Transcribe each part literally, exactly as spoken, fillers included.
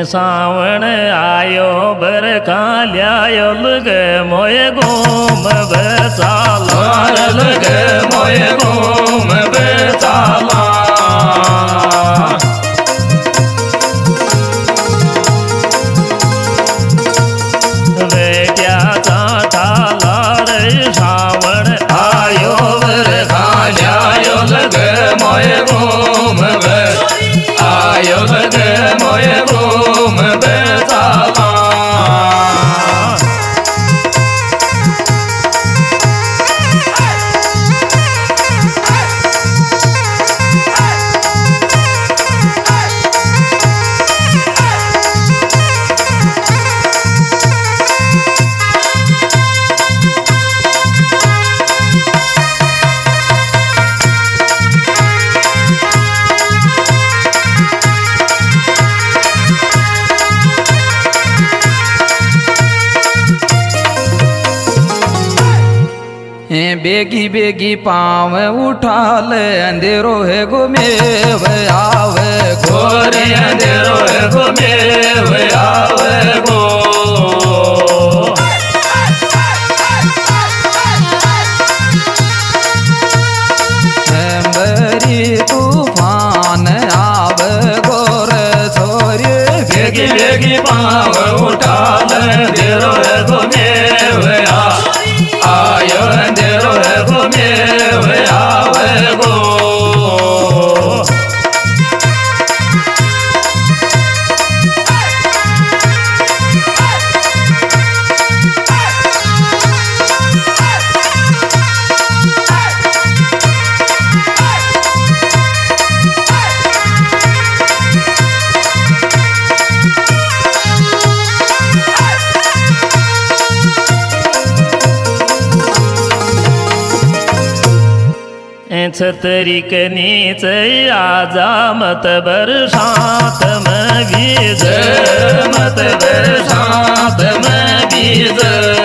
सावण आयो बरखा ल्यायो लग मोये घूम बसाला लग मोये घूम बसाला बेट्याचा ठाला रे सावण आयो बरखा ल्यायो लग मोये घूम आयो लग मोये घूम बसाला बेगी बेगी पाँव उठा ले अंधेरो है गुमेव आवे गोरे अंधेरो है गुमेव आवे गो बरी तूफान आवे गोर छोरी बेगी बेगी पाँव उठा ले अंधेरो है गुमेव आयो अंधेरो है गुमेव आवे गो छतरी के नीचे आजा मत बरसात में बीज मत बरसात में बीज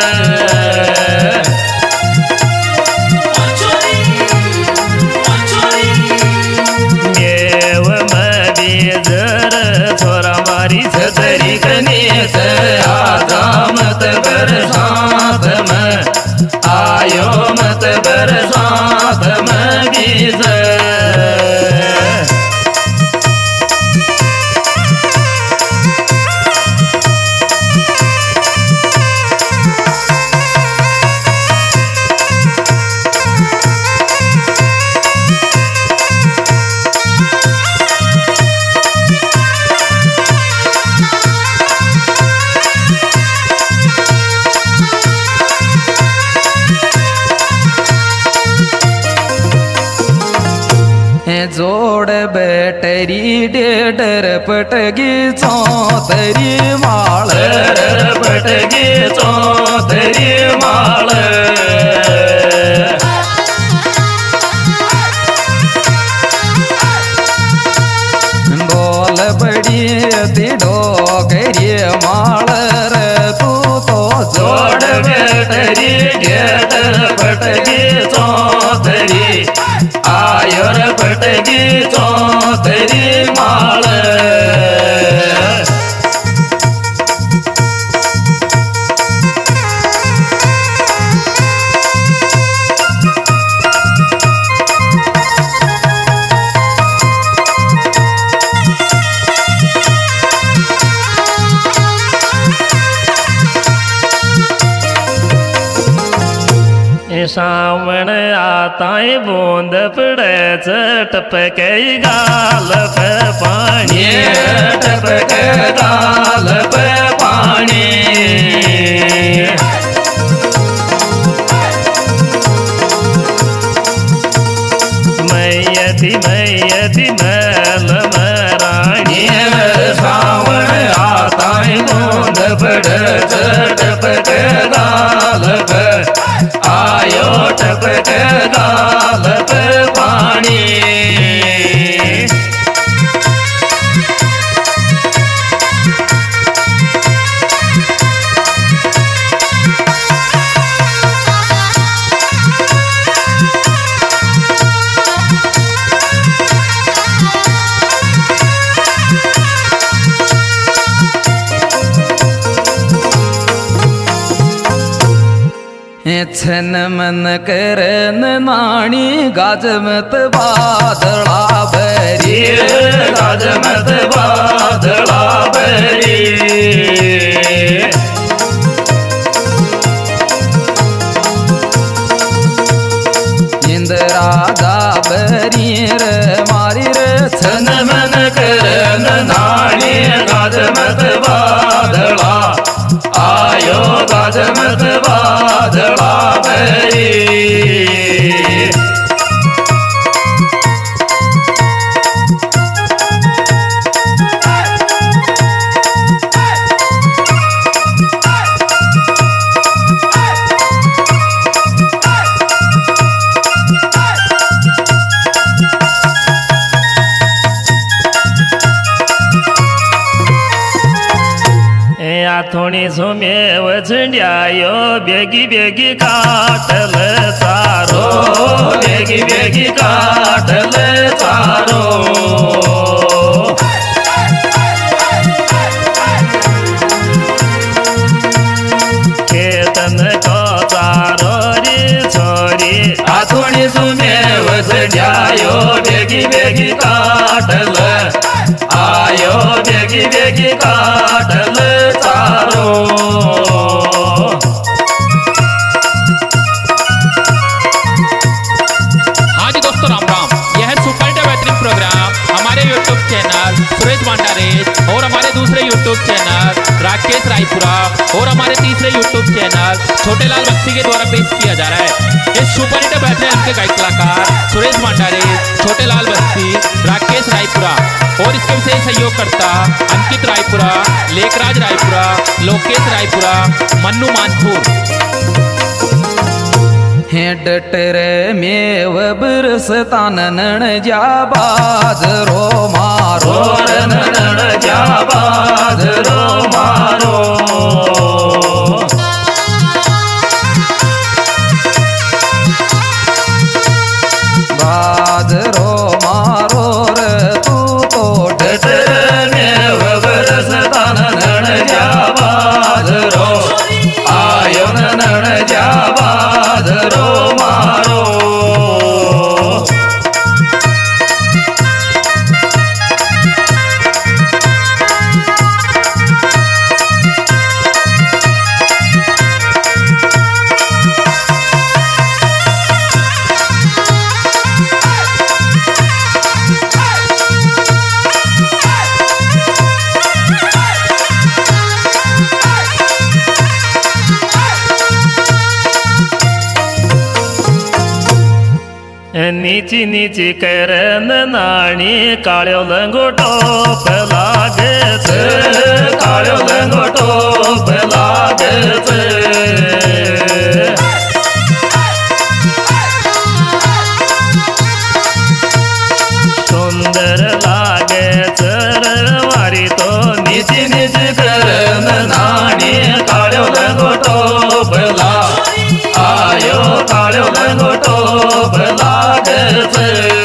गेव में बीज छोरा मारी छतरी के नीचे आजा मत बरसात में आयो मत बरसात में बीज जोड़ बैटरी डेडर पटगी चौधरी माल पटगी चौधरी माल बोल बड़ी दिडो करिए माल रे तू तो जोड़ बैटरी डेडर पटगी चौधरी आयो रे पटगी चौधरी माल सावण आता बूंद पड़े टपके गाल पे पानी टपके गाल पे पानी मैयती मैयती मैल मरानी सावण आता बूंद पड़े टपके गाल पे आयो टपके गाल पे पानी छन मन करन नाणी गाजमत बादळा भरी गाजमत बादळा भरी इंद्राजा भरी र मारी र छन मन करन नाणी गाजमत बादळा आयो गाजमत बादळा भरी थोडी झुमेव झंड्यायो बेगी बेगी काटल चारो बेगी बेगी काटल चारो खेतन को चारो रे छोरी आथोडी झुमेव झंड्यायो बेगी बेगी काटल आयो बेगी बेगी काटल चारो हाँ जी दोस्तों राम राम। यह है सुपर हिट बेहतरीन प्रोग्राम हमारे यूट्यूब चैनल सुरेश भंडारेज और हमारे दूसरे यूट्यूब चैनल राकेश रायपुरा और हमारे तीसरे यूट्यूब चैनल छोटेलाल बस्ती के द्वारा पेश किया जा रहा है। इस सुपर हिट बेहतरीन के गायक कलाकार सुरेश भंडारेज, छोटेलाल बस्ती, राकेश रायपुरा और इसके विशेष सहयोगकर्ता अंकित रायपुरा, लेखराज रायपुरा, लोकेश रायपुरा, मन्नू मानपुर। डटर मेव बिरसतान नण जा बाजरो मारो नण जा बाजरो मारो बाजरो मारो रे तू तो डटर मेव बिरसतान नण जा बाजरो आयो नण जा बाजरो मारो नीची नीची करन नाणी काळ्यो लंगोटो लागत काळ्यो लंगोटो लागत सुंदर लागे चरवारी तो नीची नीची करन नाणी काळ्यो लंगोटो आयो काळ्यो लंगोटो लागत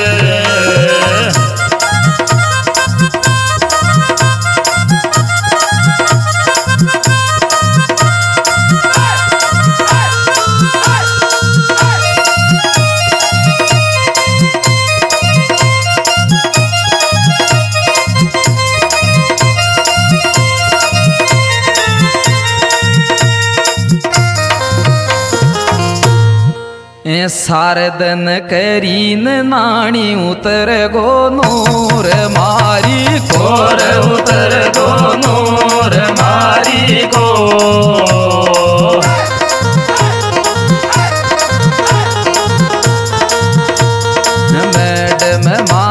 सारदन करीन नाणी उतर गो नूर मारी कोर उतर गो नूर मारी को मैडम मा